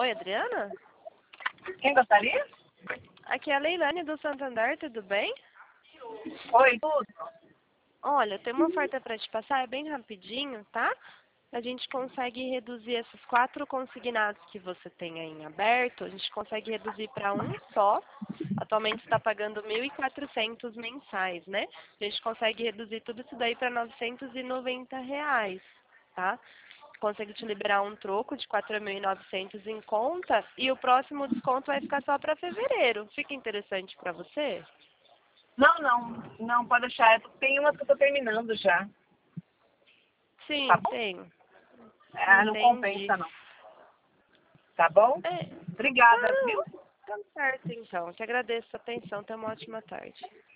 Oi, Adriana? Quem gostaria? Aqui é a Leilane do Santander, tudo bem? Oi, tudo. Olha, tem uma oferta para te passar, é bem rapidinho, tá? A gente consegue reduzir esses 4 consignados que você tem aí em aberto, a gente consegue reduzir para um só. Atualmente está pagando 1.400 mensais, né? A gente consegue reduzir tudo isso daí para R$ 990, tá? Consigo te liberar um troco de 4.900 em conta e o próximo desconto vai ficar só para fevereiro. Fica interessante para você? Não, pode deixar. Tem umas que eu tô terminando já. Tá Sim, bom? tenho. Não Entendi. compensa, não. Tá bom? É, Obrigada, viu? tá certo então. Te agradeço a atenção. Tenha uma ótima tarde.